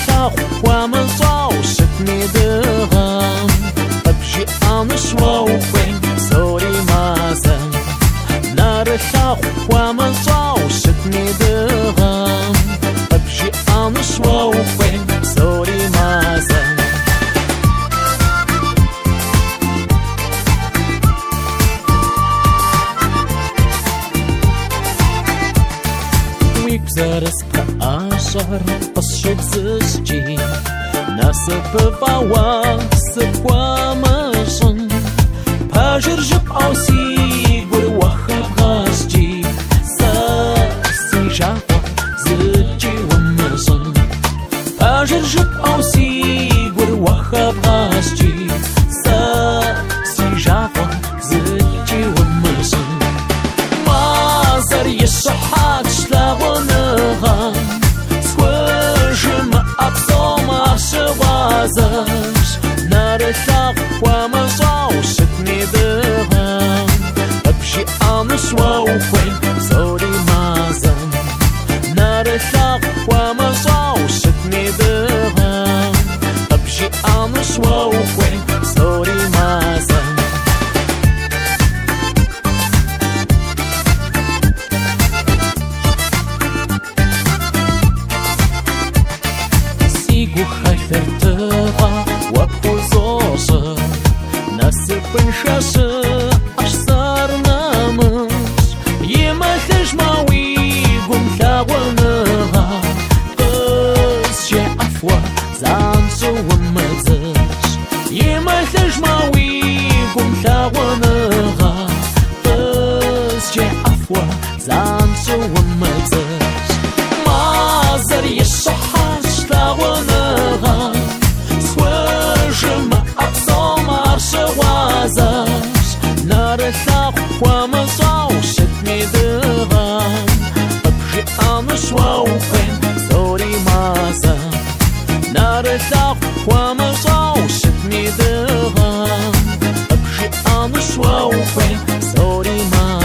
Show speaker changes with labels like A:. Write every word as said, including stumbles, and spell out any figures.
A: Хуамазоу шитмидыгам Абжи анышвоуфен Сори мазам Нарыхау Хуамазоу шитмидыгам Абжи анышвоуфен Сори мазам Zarazka ashar pashit zishji Nasabava sakwamashan Pajirjib ausi gurwahab ghasji Sasi java zidji wamashan Pajirjib ausi gurwahab ghasji Sasi java zidji wamashan Mazar yishahat shlawana Нарыхлах хуамазоу шитмидыгам Абжи анышвоуфен Сори мазам Нарыхлах хуамазоу шитмидыгам Абжи анышвоуфен Сори мазам Хайфертыга вапхузоша Насыпын шашы ашсарнамыш Емәліш мауи гумлауыныға Қызше афуа заншы умызыш Емәліш мауи гумлауыныға Қызше афуа заншы умызыш Мазар ешахаш лауыныға Нарыхлах хуамазоу шитмидыгам Абжи анышвоуфен Сори мазам Нарыхлах хуамазоу шитмидыгам Абжи анышвоуфен Сори мазам